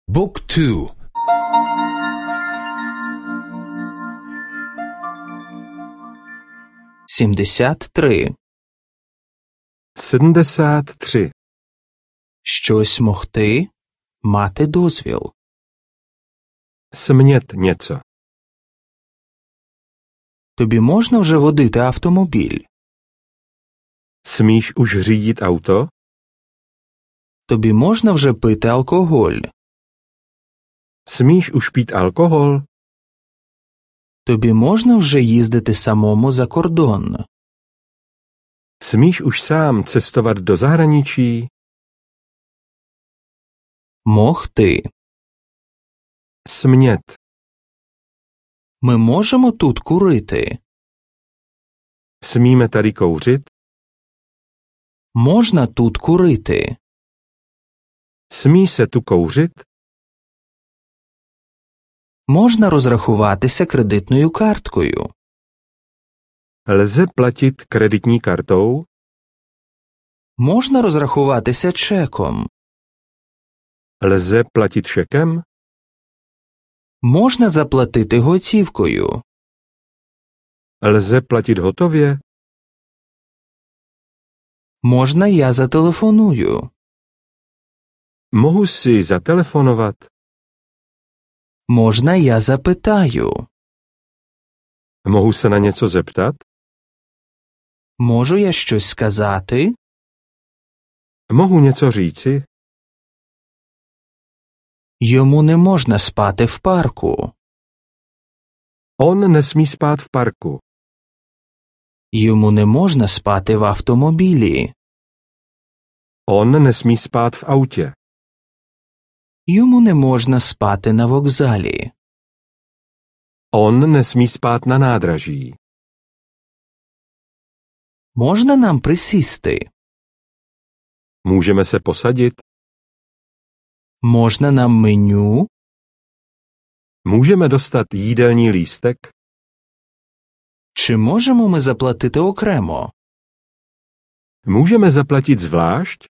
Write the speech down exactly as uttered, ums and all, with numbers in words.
บุ๊กทู сімдесят три. Sedmdesát tři. Щось могти, мати дозвіл. Smět něco. Тобі можна вже водити автомобіль? Smíš už řídit auto? Тобі можна вже пити алкоголь? Smíš už pít alkohol? Тобі можна вже їздити самому за кордон? Smíš už sám cestovat do zahraničí? Могти. Smět. Ми можемо тут курити? Smíme tady kouřit? Можна тут курити? Smí se tu kouřit? Можна розрахуватися кредитною карткою? Lze platit kreditní kartou? Можна розрахуватися чеком? Lze platit šekem? Можна заплатити готівкою? Lze platit hotově? Можна я зателефоную? Mohu si zatelefonovat? Можна я запитаю? Mohu se na něco zeptat? Можу я щось сказати? Mohu něco říci? Йому не можна спати в парку. On nesmí spát v parku. Йому не можна спати в автомобілі. On nesmí spát v autě. Йому не можна спати на вокзалі. On nesmí spát na nádraží. Можна нам присісти? Můžeme se posadit? Можна нам меню? Můžeme dostat jídelní lístek? Чи можемо ми заплатити окремо? Můžeme zaplatit zvlášť?